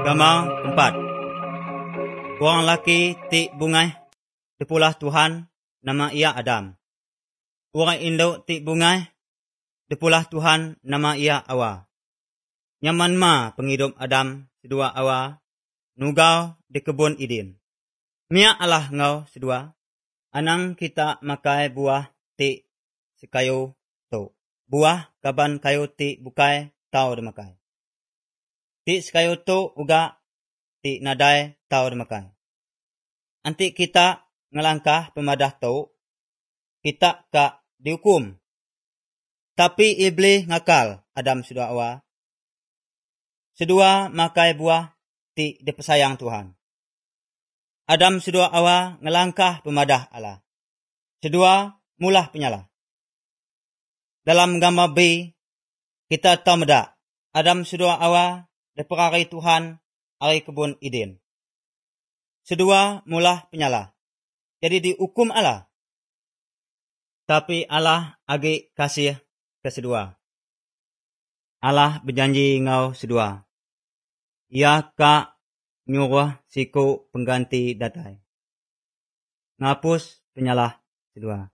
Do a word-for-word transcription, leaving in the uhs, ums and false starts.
Gamau keempat. Orang laki ti bungai dipulah Tuhan, nama ia Adam. Orang induk ti bungai dipulah Tuhan, nama ia Hawa. Nyaman ma penghidup Adam sedua Hawa nugau di kebun Eden. Mia Allah ngau sedua, anang kita makai buah ti sekayu tu. Buah kaban kayu ti bukai tau dimakai. Ti sekayu tu uga ti nadai tau dimakai. Anti kita ngelangkah pemadah tu, kita ka dihukum. Tapi iblis ngakal Adam sedua Hawa. Sedua makai buah ti dipesayang Tuhan. Adam sedua Hawa ngelangkah pemadah Allah. Sedua mulah penyalah. Dalam gambar B, kita tahu medak Adam sedua Hawa diperari Tuhan hari kebun Eden. Sedua mulah penyalah. Jadi dihukum Allah. Tapi Allah agi kasih ke sedua. Allah berjanji ngau sedua. Ia ka nyuruh siku pengganti datai. Ngapus penyalah sedua.